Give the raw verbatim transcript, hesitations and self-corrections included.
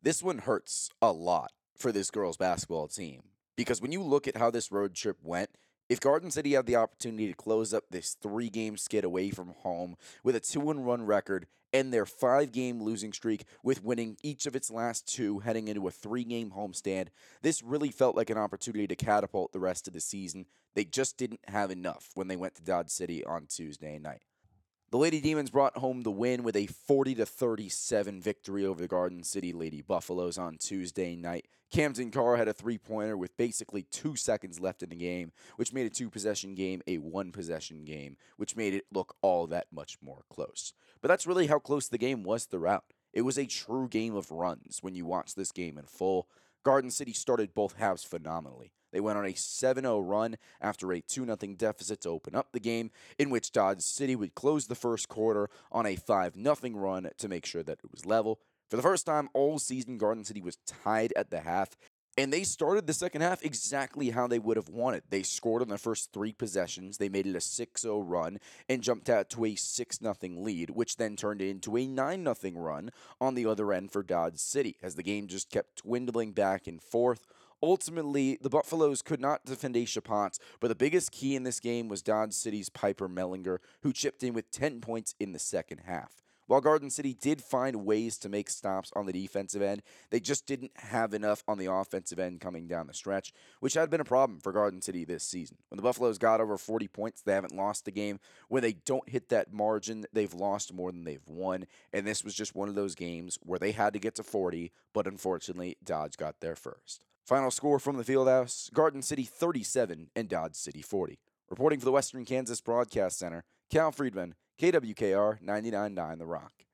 This one hurts a lot for this girls' basketball team because when you look at how this road trip went, if Garden City had the opportunity to close up this three game skid away from home with a two and one record and their five game losing streak with winning each of its last two heading into a three game homestand, this really felt like an opportunity to catapult the rest of the season. They just didn't have enough when they went to Dodge City on Tuesday night. The Lady Demons brought home the win with a forty to thirty-seven victory over the Garden City Lady Buffaloes on Tuesday night. Camden Carr had a three-pointer with basically two seconds left in the game, which made a two-possession game a one-possession game, which made it look all that much more close. But that's really how close the game was throughout. It was a true game of runs when you watch this game in full. Garden City started both halves phenomenally. They went on a seven oh run after a two nothing deficit to open up the game, in which Dodge City would close the first quarter on a five nothing run to make sure that it was level. For the first time all season, Garden City was tied at the half, and they started the second half exactly how they would have wanted. They scored on the first three possessions, they made it a six oh run, and jumped out to a six nothing lead, which then turned into a nine nothing run on the other end for Dodge City, as the game just kept dwindling back and forth. Ultimately, the Buffaloes could not defend Aisha Potts, but the biggest key in this game was Dodge City's Piper Mellinger, who chipped in with ten points in the second half. While Garden City did find ways to make stops on the defensive end, they just didn't have enough on the offensive end coming down the stretch, which had been a problem for Garden City this season. When the Buffaloes got over forty points, they haven't lost the game. When they don't hit that margin, they've lost more than they've won, and this was just one of those games where they had to get to forty, but unfortunately, Dodge got there first. Final score from the Fieldhouse, Garden City thirty-seven and Dodge City forty. Reporting for the Western Kansas Broadcast Center, Cal Friedman, K W K R ninety-nine point nine The Rock.